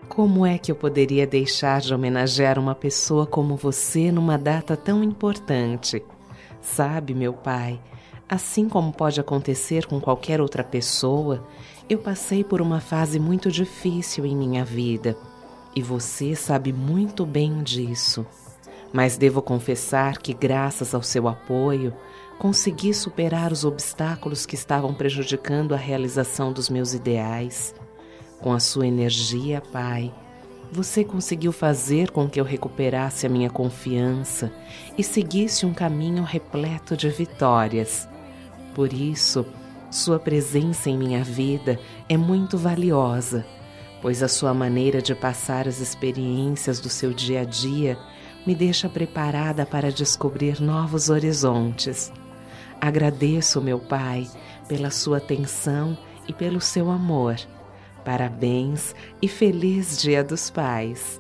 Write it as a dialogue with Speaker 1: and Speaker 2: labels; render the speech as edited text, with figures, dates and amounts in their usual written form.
Speaker 1: Como é que eu poderia deixar de homenagear uma pessoa como você numa data tão importante? Sabe, meu pai, assim como pode acontecer com qualquer outra pessoa, eu passei por uma fase muito difícil em minha vida e você sabe muito bem disso. Mas devo confessar que, graças ao seu apoio, consegui superar os obstáculos que estavam prejudicando a realização dos meus ideais. Com a sua energia, pai, você conseguiu fazer com que eu recuperasse a minha confiança e seguisse um caminho repleto de vitórias. Por isso, sua presença em minha vida é muito valiosa, pois a sua maneira de passar as experiências do seu dia a dia me deixa preparada para descobrir novos horizontes. Agradeço, meu pai, pela sua atenção e pelo seu amor. Parabéns e feliz Dia dos Pais!